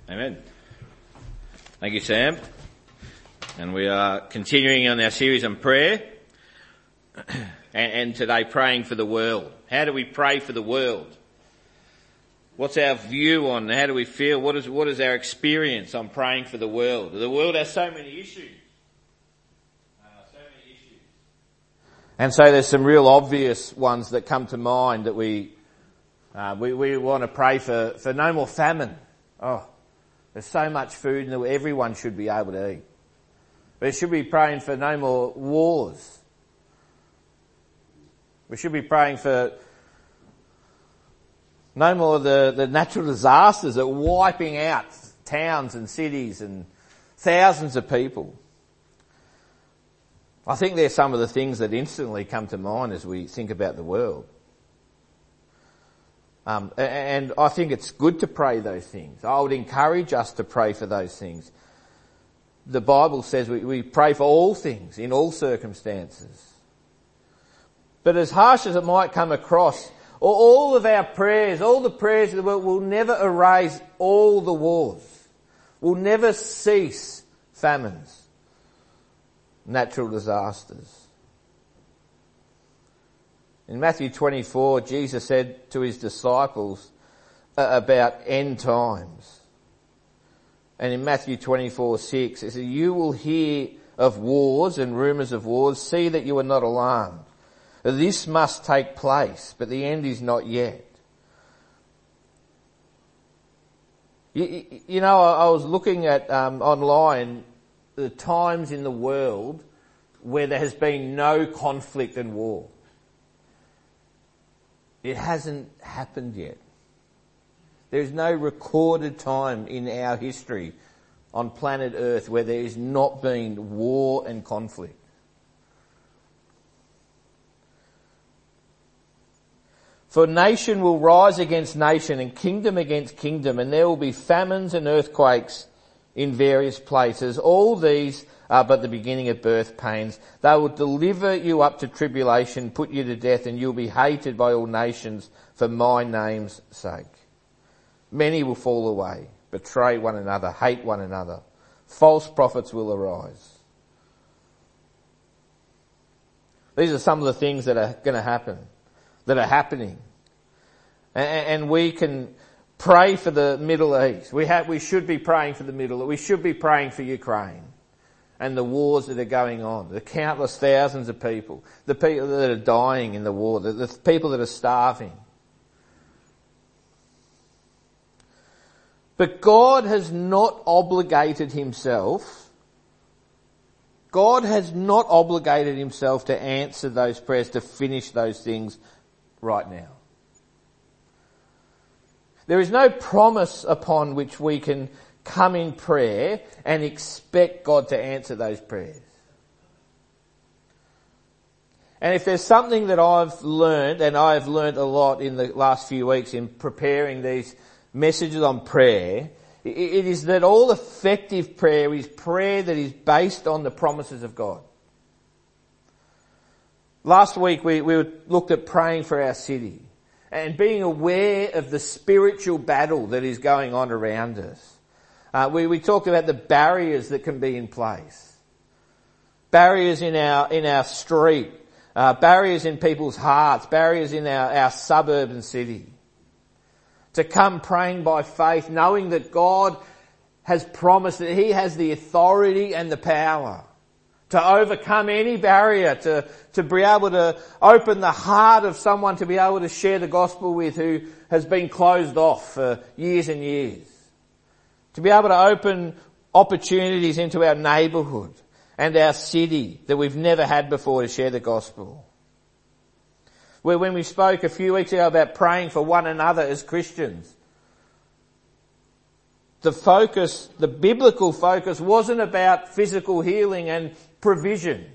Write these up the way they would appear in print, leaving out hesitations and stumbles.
Amen. Thank you, Sam. And we are continuing on our series on prayer. And today praying for the world. How do we pray for the world? What's our view on how do we feel? What is our experience on praying for the world? The world has so many issues. And so there's some real obvious ones that come to mind that we want to pray for no more famine. Oh, there's so much food and everyone should be able to eat. We should be praying for no more wars. We should be praying for no more the natural disasters that are wiping out towns and cities and thousands of people. I think they're some of the things that instantly come to mind as we think about the world. And I think it's good to pray those things. I would encourage us to pray for those things. The Bible says we pray for all things in all circumstances. But as harsh as it might come across, all of our prayers, all the prayers of the world will never erase all the wars. Will never cease famines, natural disasters. In Matthew 24, Jesus said to his disciples about end times. And in Matthew 24:6, he said, "You will hear of wars and rumours of wars. See that you are not alarmed. This must take place, but the end is not yet." You know, I was looking at online the times in the world where there has been no conflict and war. It hasn't happened yet. There is no recorded time in our history on planet Earth where there has not been war and conflict. For nation will rise against nation and kingdom against kingdom, and there will be famines and earthquakes in various places. All these are but the beginning of birth pains. They will deliver you up to tribulation, put you to death, and you'll be hated by all nations for my name's sake. Many will fall away, betray one another, hate one another. False prophets will arise. These are some of the things that are going to happen, that are happening. And we can pray for the Middle East. We should be praying for the Middle East. We should be praying for Ukraine and the wars that are going on, the countless thousands of people, the people that are dying in the war, the people that are starving. But God has not obligated himself. God has not obligated himself to answer those prayers, to finish those things right now. There is no promise upon which we can come in prayer and expect God to answer those prayers. And if there's something that I've learned, and I've learned a lot in the last few weeks in preparing these messages on prayer, it is that all effective prayer is prayer that is based on the promises of God. Last week we looked at praying for our city and being aware of the spiritual battle that is going on around us. We talked about the barriers that can be in place. Barriers in our street, barriers in people's hearts, barriers in our suburb and city. To come praying by faith, knowing that God has promised that he has the authority and the power to overcome any barrier, to be able to open the heart of someone to be able to share the gospel with who has been closed off for years and years. To be able to open opportunities into our neighbourhood and our city that we've never had before to share the gospel. Where when we spoke a few weeks ago about praying for one another as Christians, the biblical focus wasn't about physical healing and provision.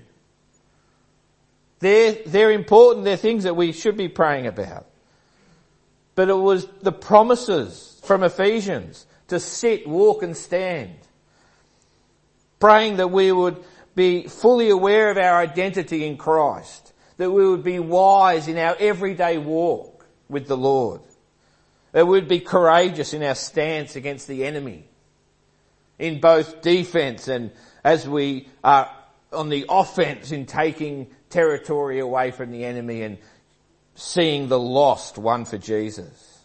They're important, they're things that we should be praying about. But it was the promises from Ephesians to sit, walk and stand. Praying that we would be fully aware of our identity in Christ. That we would be wise in our everyday walk with the Lord. That we would be courageous in our stance against the enemy. in both defence and as we are on the offence in taking territory away from the enemy and seeing the lost won for Jesus.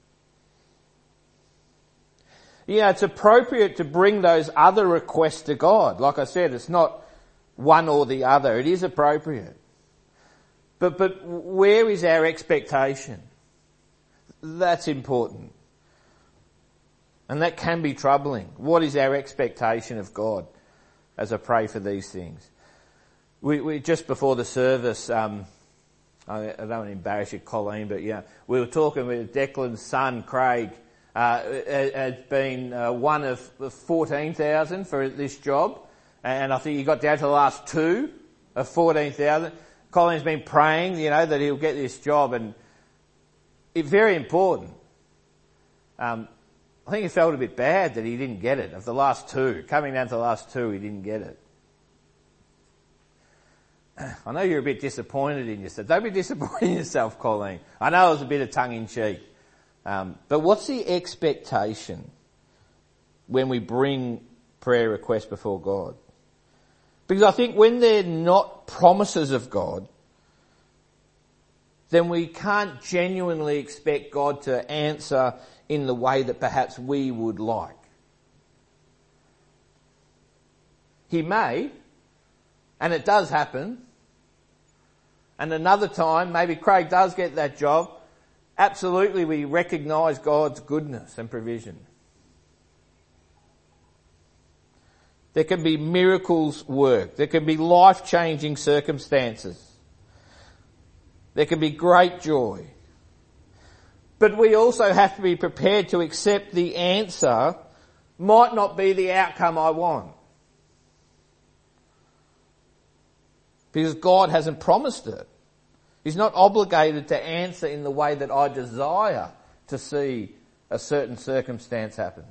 Yeah, it's appropriate to bring those other requests to God. Like I said, it's not one or the other. It is appropriate. But where is our expectation? That's important. And that can be troubling. What is our expectation of God as I pray for these things? We just before the service, I don't want to embarrass you, Colleen, but yeah, we were talking with Declan's son, Craig, has been one of 14,000 for this job, and I think he got down to the last two of 14,000. Colleen's been praying, that he'll get this job, and it's very important. I think he felt a bit bad that he didn't get it. Of the last two, coming down to the last two, he didn't get it. I know you're a bit disappointed in yourself. Don't be disappointed in yourself, Colleen. I know it was a bit of tongue-in-cheek. But what's the expectation when we bring prayer requests before God? Because I think when they're not promises of God, then we can't genuinely expect God to answer in the way that perhaps we would like. He may, and it does happen, and another time, maybe Craig does get that job. Absolutely, we recognise God's goodness and provision. There can be miracles work. There can be life-changing circumstances. There can be great joy. But we also have to be prepared to accept the answer might not be the outcome I want. Because God hasn't promised it. He's not obligated to answer in the way that I desire to see a certain circumstance happen.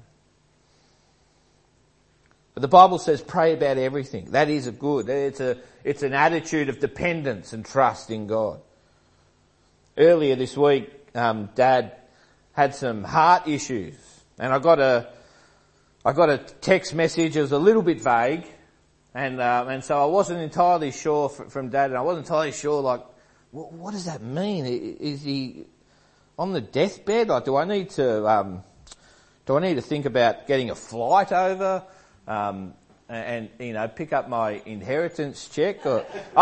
But the Bible says pray about everything. That is a good. It's an attitude of dependence and trust in God. Earlier this week, Dad had some heart issues, and I got a text message. It was a little bit vague. And so I wasn't entirely sure from Dad, and I wasn't entirely sure, what does that mean? Is he on the deathbed? Do I need to think about getting a flight over, and pick up my inheritance check? Or,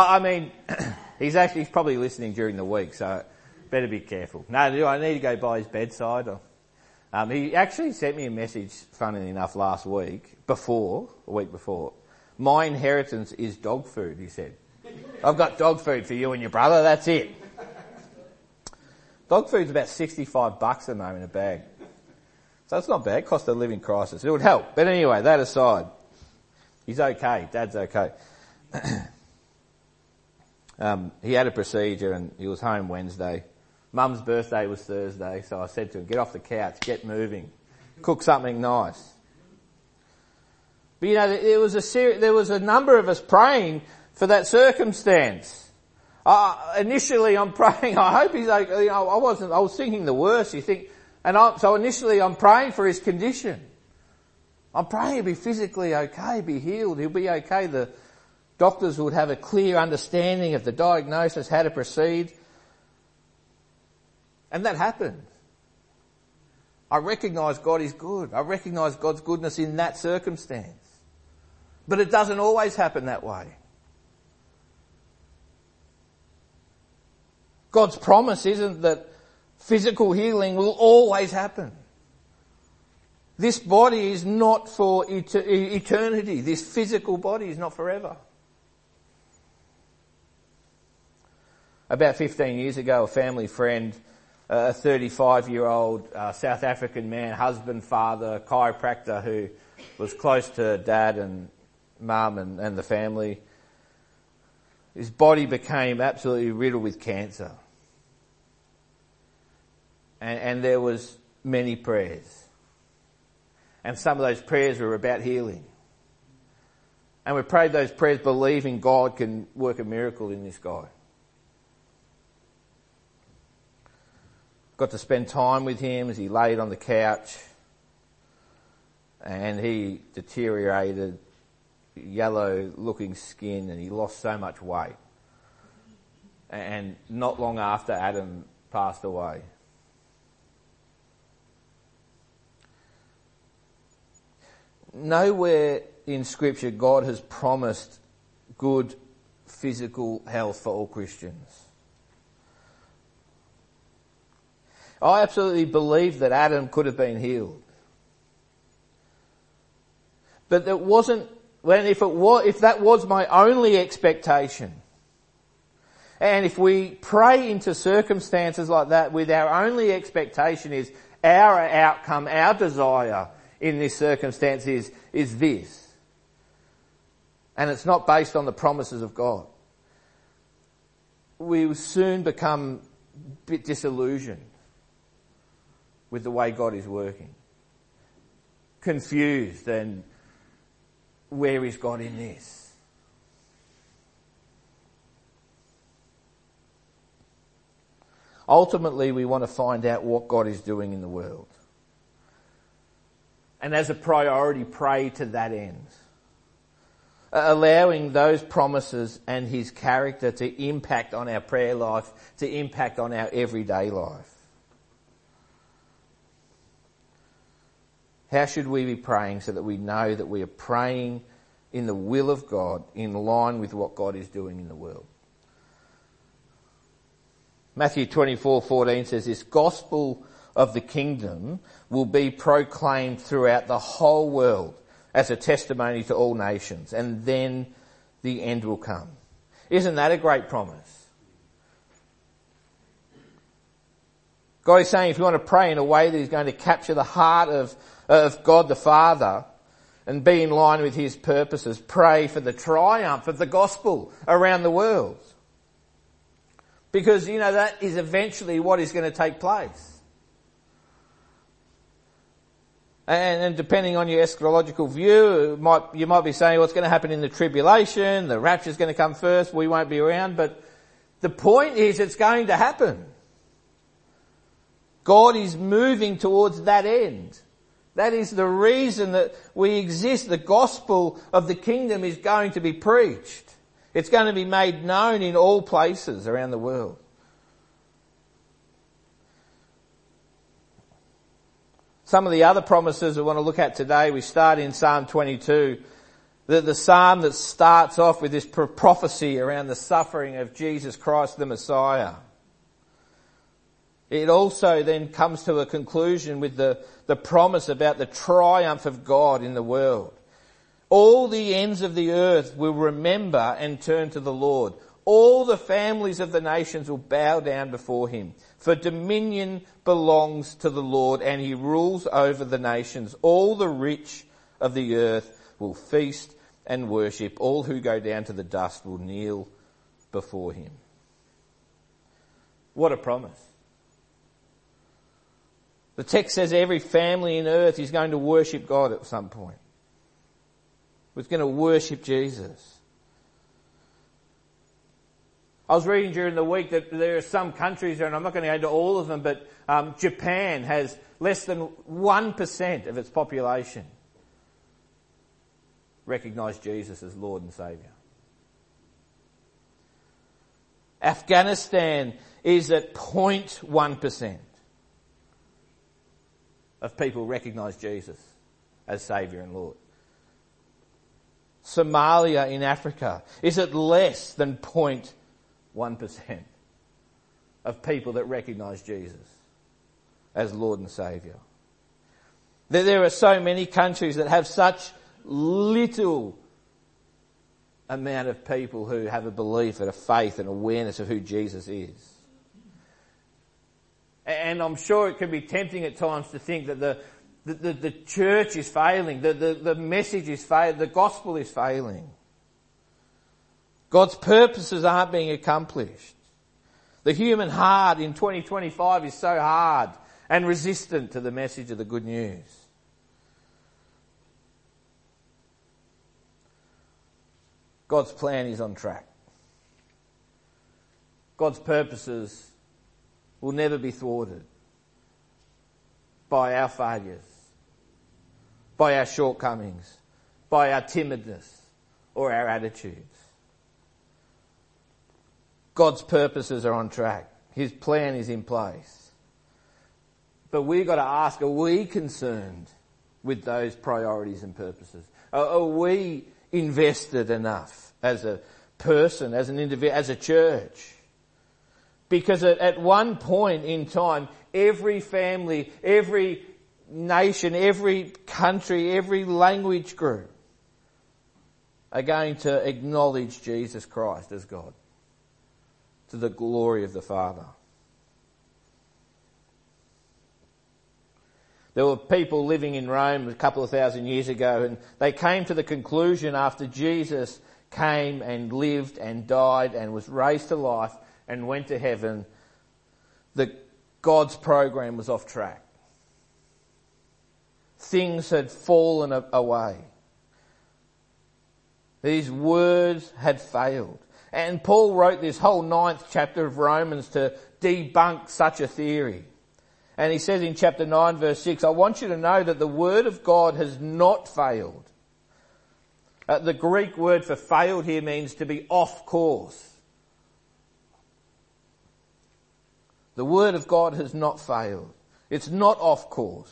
he's probably listening during the week, so better be careful. No, do I need to go by his bedside? Or, he actually sent me a message, funnily enough, a week before. My inheritance is dog food, he said. I've got dog food for you and your brother, that's it. Dog food's about $65 at the moment in a bag. So it's not bad, cost of living crisis. It would help. But anyway, that aside, he's okay, Dad's okay. He had a procedure and he was home Wednesday. Mum's birthday was Thursday, so I said to him, get off the couch, get moving, cook something nice. But there was a number of us praying for that circumstance. Initially I'm praying, I hope he's okay. I was thinking the worst, so initially I'm praying for his condition. I'm praying he'll be physically okay, be healed, he'll be okay. The doctors would have a clear understanding of the diagnosis, how to proceed. And that happened. I recognise God is good. I recognise God's goodness in that circumstance. But it doesn't always happen that way. God's promise isn't that physical healing will always happen. This body is not for eternity. This physical body is not forever. About 15 years ago, a family friend, a 35-year-old South African man, husband, father, chiropractor who was close to Dad and Mum and the family. His body became absolutely riddled with cancer. And there was many prayers. And some of those prayers were about healing. And we prayed those prayers believing God can work a miracle in this guy. Got to spend time with him as he laid on the couch. and he deteriorated, yellow looking skin, and he lost so much weight. And not long after Adam passed away. Nowhere in Scripture God has promised good physical health for all Christians. I absolutely believe that Adam could have been healed. But it wasn't, if that was my only expectation, and if we pray into circumstances like that with our only expectation is our outcome, our desire in this circumstance is this, and it's not based on the promises of God, we will soon become a bit disillusioned with the way God is working. Confused, and where is God in this? Ultimately, we want to find out what God is doing in the world. And as a priority, pray to that end. Allowing those promises and His character to impact on our prayer life, to impact on our everyday life. How should we be praying so that we know that we are praying in the will of God, in line with what God is doing in the world? Matthew 24:14 says, "This gospel of the kingdom will be proclaimed throughout the whole world as a testimony to all nations, and then the end will come." Isn't that a great promise? God is saying if you want to pray in a way that is going to capture the heart of God the Father and be in line with His purposes, pray for the triumph of the gospel around the world. Because, that is eventually what is going to take place. And depending on your eschatological view, you might be saying, what's going to happen in the tribulation, the rapture is going to come first, we won't be around. But the point is, it's going to happen. God is moving towards that end. That is the reason that we exist. The gospel of the kingdom is going to be preached. It's going to be made known in all places around the world. Some of the other promises we want to look at today, we start in Psalm 22, the psalm that starts off with this prophecy around the suffering of Jesus Christ the Messiah. It also then comes to a conclusion with the promise about the triumph of God in the world. All the ends of the earth will remember and turn to the Lord. All the families of the nations will bow down before Him. For dominion belongs to the Lord, and He rules over the nations. All the rich of the earth will feast and worship. All who go down to the dust will kneel before Him. What a promise. The text says every family in earth is going to worship God at some point. Was going to worship Jesus. I was reading during the week that there are some countries, and I'm not going to go into all of them, but Japan has less than 1% of its population recognise Jesus as Lord and Saviour. Afghanistan is at 0.1% of people recognise Jesus as Saviour and Lord. Somalia in Africa is at less than 0.1% of people that recognise Jesus as Lord and Saviour. There are so many countries that have such little amount of people who have a belief and a faith and awareness of who Jesus is. And I'm sure it can be tempting at times to think that the church is failing, the message is failing, the gospel is failing. God's purposes aren't being accomplished. The human heart in 2025 is so hard and resistant to the message of the good news. God's plan is on track. God's purposes will never be thwarted by our failures, by our shortcomings, by our timidness or our attitudes. God's purposes are on track. His plan is in place. But we've got to ask, are we concerned with those priorities and purposes? Are we invested enough as a person, as an individual, as a church? Because at one point in time, every family, every nation, every country, every language group are going to acknowledge Jesus Christ as God, to the glory of the Father. There were people living in Rome a couple of thousand years ago, and they came to the conclusion after Jesus came and lived and died and was raised to life and went to heaven that God's program was off track. Things had fallen away. These words had failed. And Paul wrote this whole 9th chapter of Romans to debunk such a theory. And he says in chapter 9 verse 6, I want you to know that the word of God has not failed. The Greek word for failed here means to be off course. The word of God has not failed. It's not off course.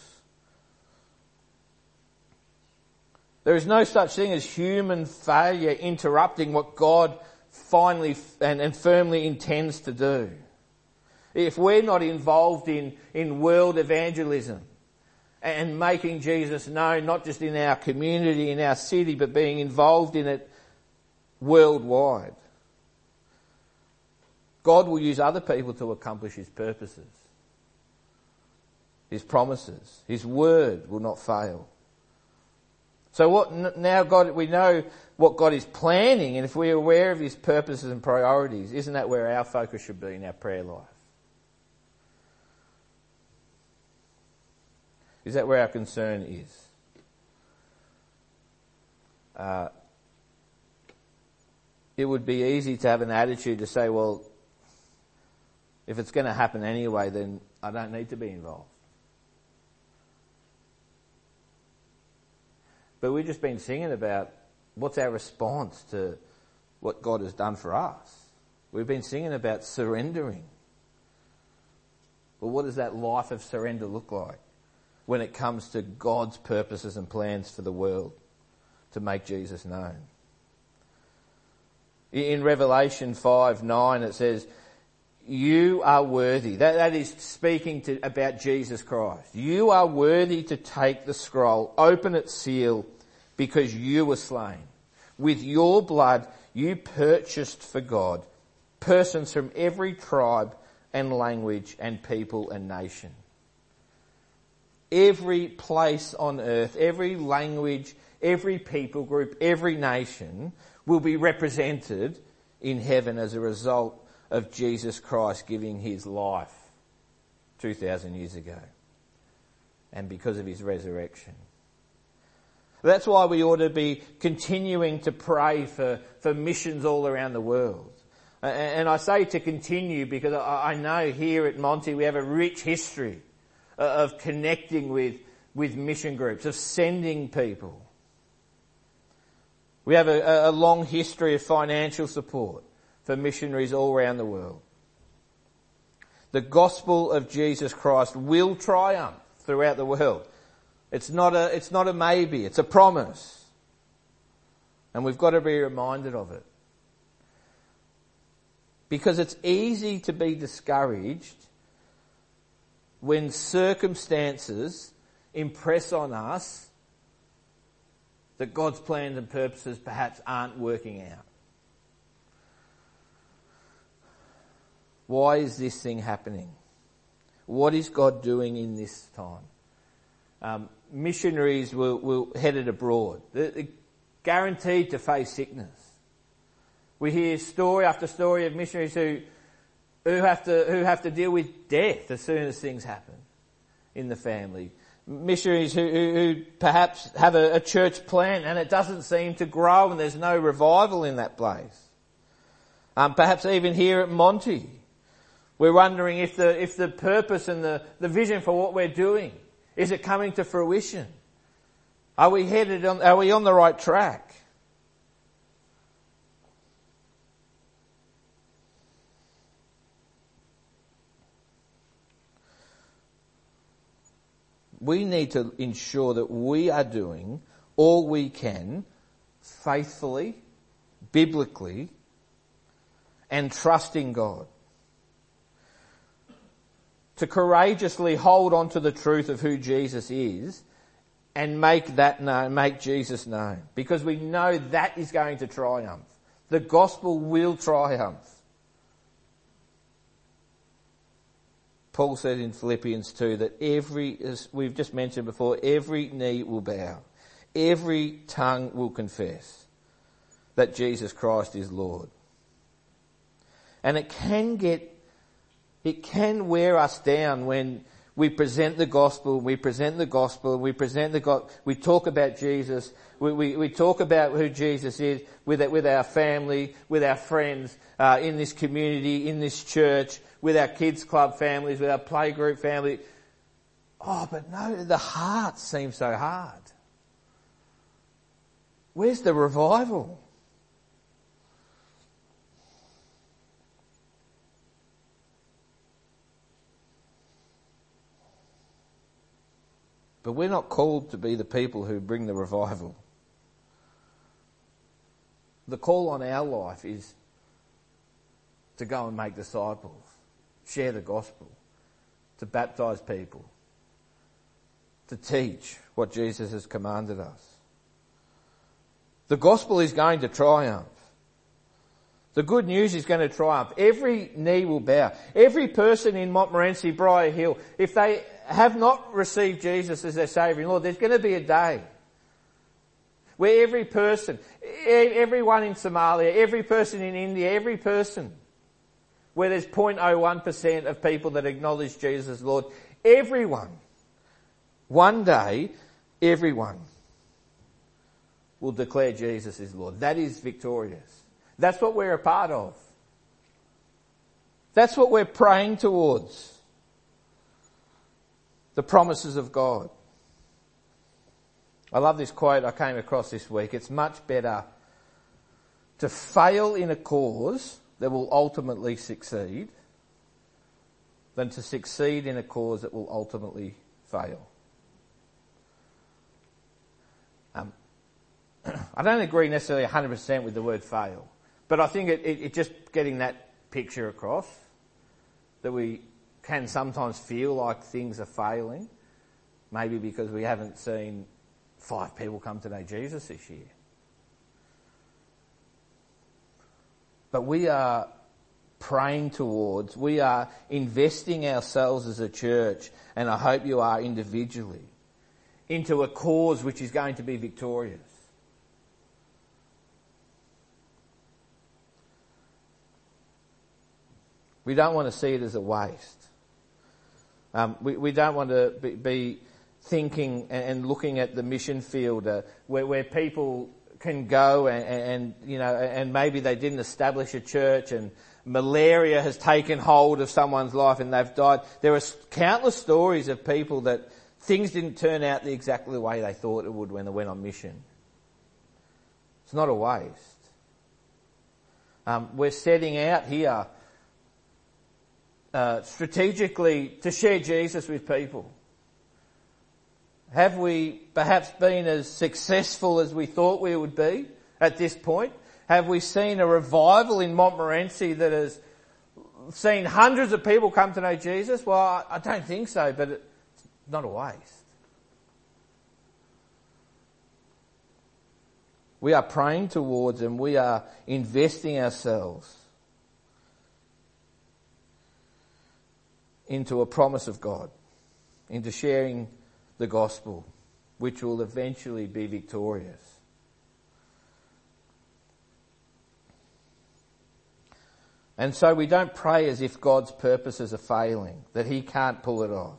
There is no such thing as human failure interrupting what God finally and firmly intends to do. If we're not involved in world evangelism and making Jesus known, not just in our community, in our city, but being involved in it worldwide, God will use other people to accomplish His purposes, His promises. His word will not fail. So we know what God is planning, and if we're aware of His purposes and priorities, isn't that where our focus should be in our prayer life? Is that where our concern is? It would be easy to have an attitude to say, well, if it's going to happen anyway, then I don't need to be involved. But we've just been singing about what's our response to what God has done for us. We've been singing about surrendering. Well, what does that life of surrender look like when it comes to God's purposes and plans for the world to make Jesus known? In Revelation 5:9 it says, you are worthy. That is speaking about Jesus Christ. You are worthy to take the scroll, open its seal, because you were slain. With your blood you purchased for God persons from every tribe and language and people and nation. Every place on earth, every language, every people group, every nation will be represented in heaven as a result of Jesus Christ giving His life 2,000 years ago and because of His resurrection. That's why we ought to be continuing to pray for missions all around the world. And I say to continue because I know here at Monty we have a rich history of connecting with mission groups, of sending people. We have a long history of financial support for missionaries all around the world. The gospel of Jesus Christ will triumph throughout the world. It's not a maybe, it's a promise. And we've got to be reminded of it. Because it's easy to be discouraged when circumstances impress on us that God's plans and purposes perhaps aren't working out. Why is this thing happening? What is God doing in this time? Missionaries will headed abroad. They're guaranteed to face sickness. We hear story after story of missionaries who have to deal with death as soon as things happen in the family. Missionaries who perhaps have a church plant and it doesn't seem to grow and there's no revival in that place. Perhaps even here at Monty, we're wondering if the purpose and the vision for what we're doing, is it coming to fruition? Are we on the right track? We need to ensure that we are doing all we can faithfully, biblically, and trusting God. To courageously hold on to the truth of who Jesus is and make that known, make Jesus known. Because we know that is going to triumph. The gospel will triumph. Paul said in Philippians 2 that as we've just mentioned before, every knee will bow. Every tongue will confess that Jesus Christ is Lord. And it can wear us down when we present the gospel, we talk about Jesus, we talk about who Jesus is with our family, with our friends, in this community, in this church, with our kids club families, with our playgroup family. Oh, but no, the heart seems so hard. Where's the revival? But we're not called to be the people who bring the revival. The call on our life is to go and make disciples, share the gospel, to baptise people, to teach what Jesus has commanded us. The gospel is going to triumph. The good news is going to triumph. Every knee will bow. Every person in Montmorency, Briar Hill, if they have not received Jesus as their Saviour and Lord, there's going to be a day where every person, everyone in Somalia, every person in India, every person, where there's 0.01% of people that acknowledge Jesus as Lord, everyone, one day, everyone will declare Jesus is Lord. That is victorious. That's what we're a part of. That's what we're praying towards. The promises of God. I love this quote I came across this week. It's much better to fail in a cause that will ultimately succeed than to succeed in a cause that will ultimately fail. I don't agree necessarily 100% with the word fail, but I think it just getting that picture across, that we can sometimes feel like things are failing, maybe because we haven't seen 5 people come to know Jesus this year. But we are praying towards, we are investing ourselves as a church, and I hope you are individually, into a cause which is going to be victorious. We don't want to see it as a waste. We don't want to be thinking and looking at the mission field where people can go and maybe they didn't establish a church and malaria has taken hold of someone's life and they've died. There are countless stories of people that things didn't turn out exactly the way they thought it would when they went on mission. It's not a waste. We're setting out here strategically to share Jesus with people. Have we perhaps been as successful as we thought we would be at this point? Have we seen a revival in Montmorency that has seen hundreds of people come to know Jesus? Well, I don't think so, but it's not a waste. We are praying towards and we are investing ourselves into a promise of God, into sharing the gospel, which will eventually be victorious. And so we don't pray as if God's purposes are failing, that he can't pull it off.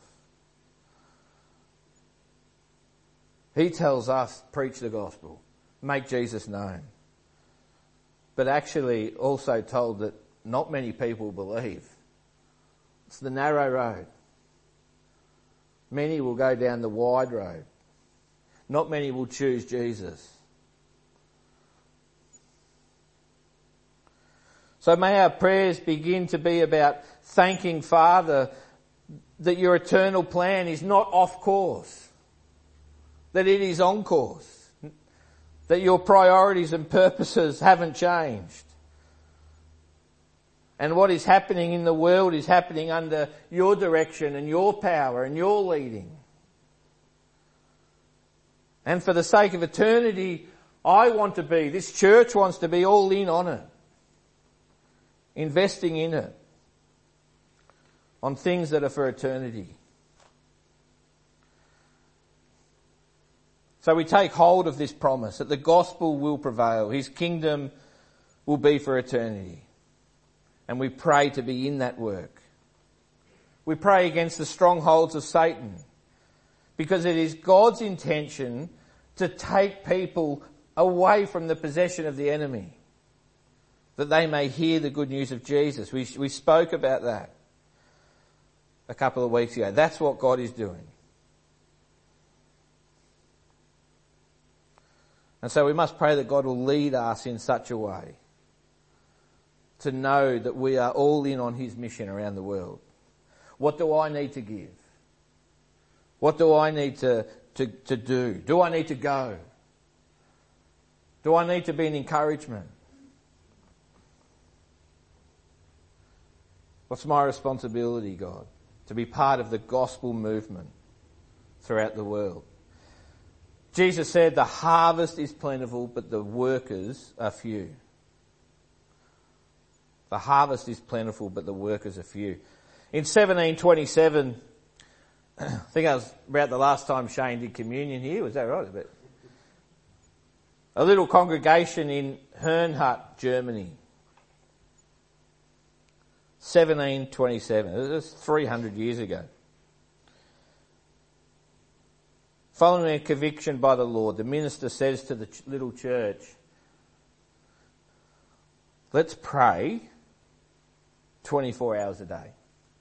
He tells us, preach the gospel, make Jesus known. But actually also told that not many people believe. It's the narrow road. Many will go down the wide road. Not many will choose Jesus. So may our prayers begin to be about thanking Father that your eternal plan is not off course, that it is on course, that your priorities and purposes haven't changed. And what is happening in the world is happening under your direction and your power and your leading. And for the sake of eternity, this church wants to be all in on it, investing in it, on things that are for eternity. So we take hold of this promise that the gospel will prevail, his kingdom will be for eternity. And we pray to be in that work. We pray against the strongholds of Satan, because it is God's intention to take people away from the possession of the enemy, that they may hear the good news of Jesus. We spoke about that a couple of weeks ago. That's what God is doing. And so we must pray that God will lead us in such a way to know that we are all in on his mission around the world. What do I need to give? What do I need to do? Do I need to go? Do I need to be an encouragement? What's my responsibility, God? To be part of the gospel movement throughout the world. Jesus said the harvest is plentiful, but the workers are few. The harvest is plentiful, but the workers are few. In 1727, I think that was about the last time Shane did communion here, was that right? A little congregation in Herrnhut, Germany. 1727, it was 300 years ago. Following a conviction by the Lord, the minister says to the little church, let's pray 24 hours a day.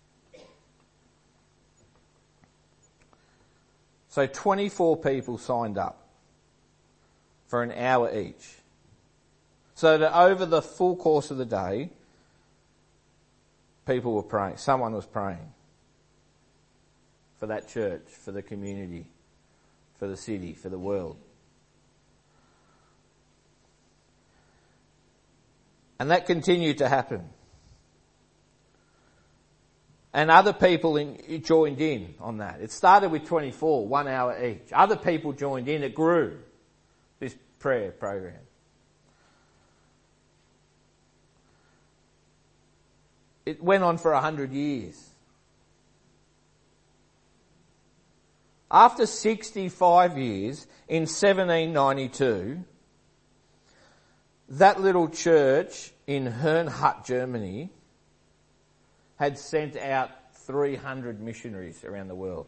So 24 people signed up for an hour each. So that over the full course of the day, people were praying. Someone was praying for that church, for the community, for the city, for the world. And that continued to happen. And other people joined in on that. It started with 24, 1 hour each. Other people joined in. It grew, this prayer program. It went on for 100 years. After 65 years, in 1792, that little church in Herrnhut, Germany, had sent out 300 missionaries around the world.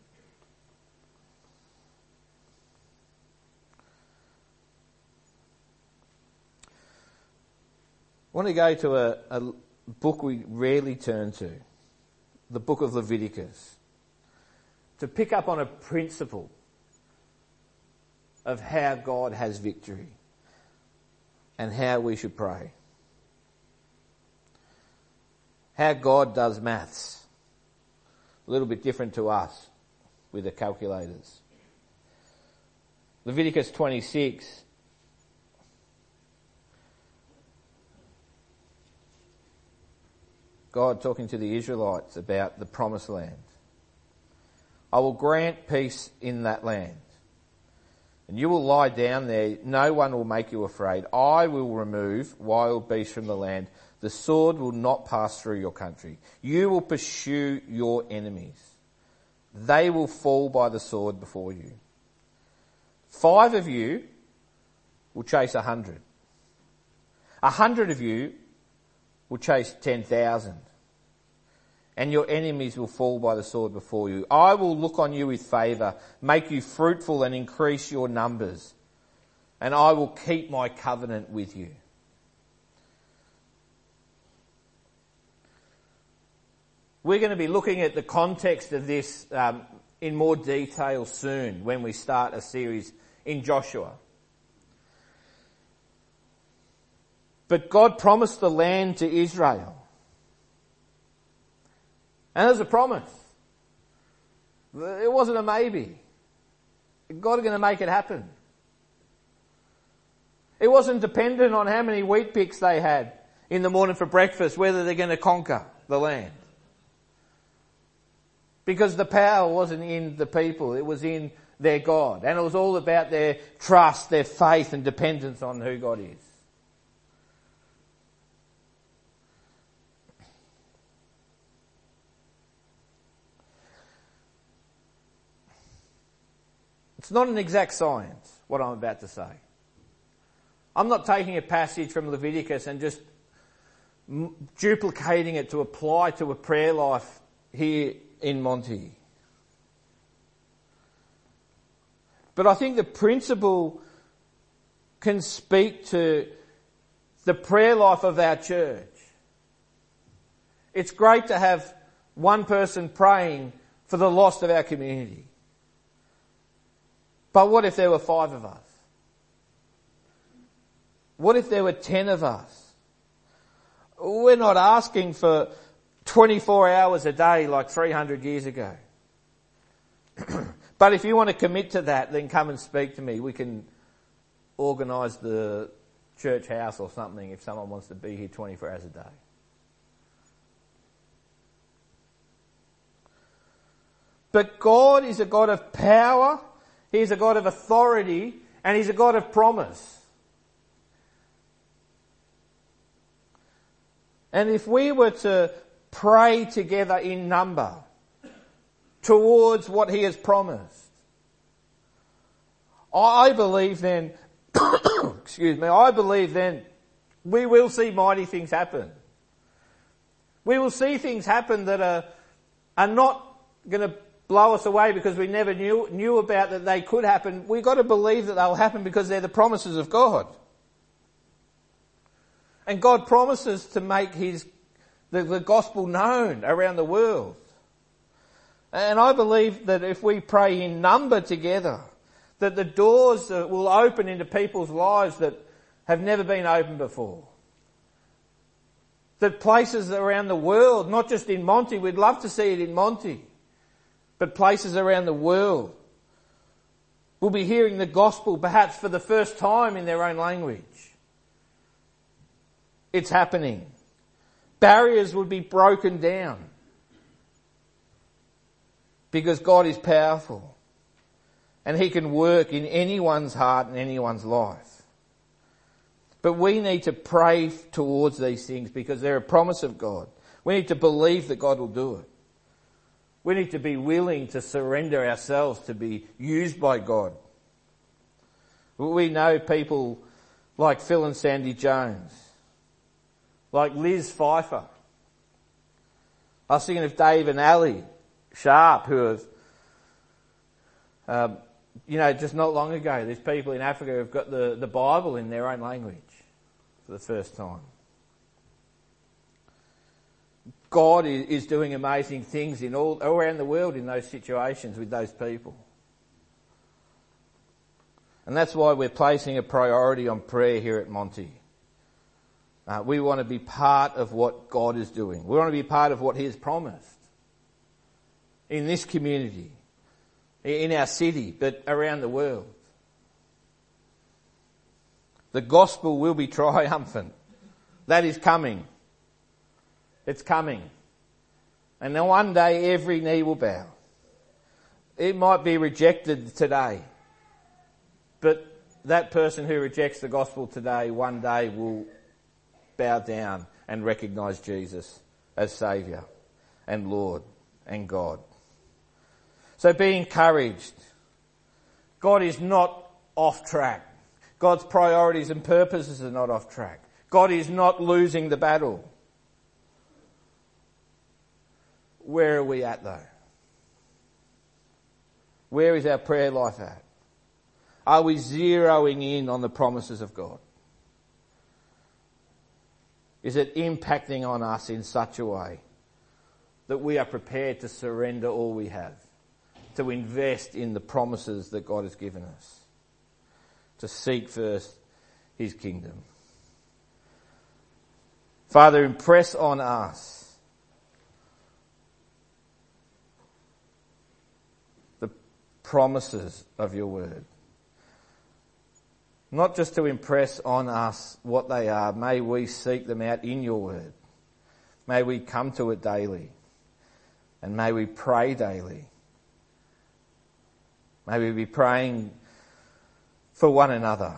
I want to go to a book we rarely turn to, the book of Leviticus, to pick up on a principle of how God has victory and how we should pray. How God does maths. A little bit different to us with the calculators. Leviticus 26. God talking to the Israelites about the promised land. I will grant peace in that land, and you will lie down there. No one will make you afraid. I will remove wild beasts from the land. The sword will not pass through your country. You will pursue your enemies. They will fall by the sword before you. 5 of you will chase 100. 100 of you will chase 10,000. And your enemies will fall by the sword before you. I will look on you with favour, make you fruitful and increase your numbers. And I will keep my covenant with you. We're going to be looking at the context of this in more detail soon when we start a series in Joshua. But God promised the land to Israel. And there's a promise. It wasn't a maybe. God is going to make it happen. It wasn't dependent on how many wheat picks they had in the morning for breakfast, whether they're going to conquer the land. Because the power wasn't in the people, it was in their God. And it was all about their trust, their faith and dependence on who God is. It's not an exact science, what I'm about to say. I'm not taking a passage from Leviticus and just duplicating it to apply to a prayer life here in Monty. But I think the principle can speak to the prayer life of our church. It's great to have one person praying for the lost of our community. But what if there were 5 of us? What if there were 10 of us? We're not asking for 24 hours a day like 300 years ago. But if you want to commit to that, then come and speak to me. We can organise the church house or something if someone wants to be here 24 hours a day. But God is a God of power. He's a God of authority, and He's a God of promise. And if we were to pray together in number towards what He has promised, I believe then, I believe then we will see mighty things happen. We will see things happen that are not going to blow us away because we never knew about that they could happen. We've got to believe that they'll happen because they're the promises of God. And God promises to make the gospel known around the world. And I believe that if we pray in number together, that the doors will open into people's lives that have never been opened before. That places around the world, not just in Monty, we'd love to see it in Monty, but places around the world will be hearing the gospel perhaps for the first time in their own language. It's happening. Barriers would be broken down because God is powerful and He can work in anyone's heart and anyone's life. But we need to pray towards these things because they're a promise of God. We need to believe that God will do it. We need to be willing to surrender ourselves to be used by God. We know people like Phil and Sandy Jones, like Liz Pfeiffer. I was thinking of Dave and Ali Sharp, who have, just not long ago, there's people in Africa who've got the Bible in their own language for the first time. God is doing amazing things all around the world in those situations with those people. And that's why we're placing a priority on prayer here at Monty. We want to be part of what God is doing. We want to be part of what He has promised in this community, in our city, but around the world. The gospel will be triumphant. That is coming. It's coming. And then one day every knee will bow. It might be rejected today, but that person who rejects the gospel today one day will bow down and recognise Jesus as Saviour and Lord and God. So be encouraged. God is not off track. God's priorities and purposes are not off track. God is not losing the battle. Where are we at though? Where is our prayer life at? Are we zeroing in on the promises of God? Is it impacting on us in such a way that we are prepared to surrender all we have to invest in the promises that God has given us, to seek first his kingdom. Father, impress on us the promises of your word. Not just to impress on us what they are, may we seek them out in your word. May we come to it daily, and may we pray daily. May we be praying for one another.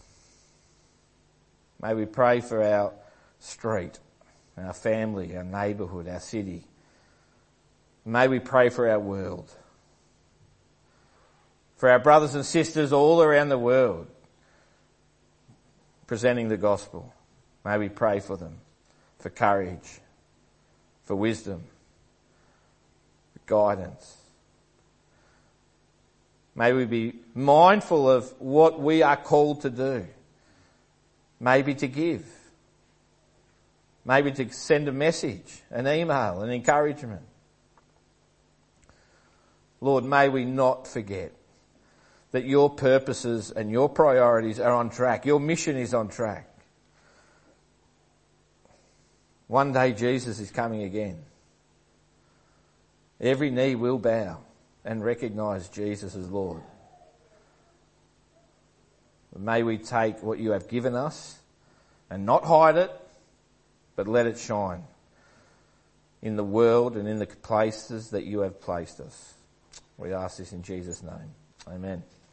May we pray for our street, our family, our neighbourhood, our city. May we pray for our world, for our brothers and sisters all around the world presenting the gospel. May we pray for them, for courage, for wisdom, for guidance. May we be mindful of what we are called to do. Maybe to give. Maybe to send a message, an email, an encouragement. Lord, may we not forget that your purposes and your priorities are on track. Your mission is on track. One day Jesus is coming again. Every knee will bow and recognise Jesus as Lord. May we take what you have given us and not hide it, but let it shine in the world and in the places that you have placed us. We ask this in Jesus' name. Amen.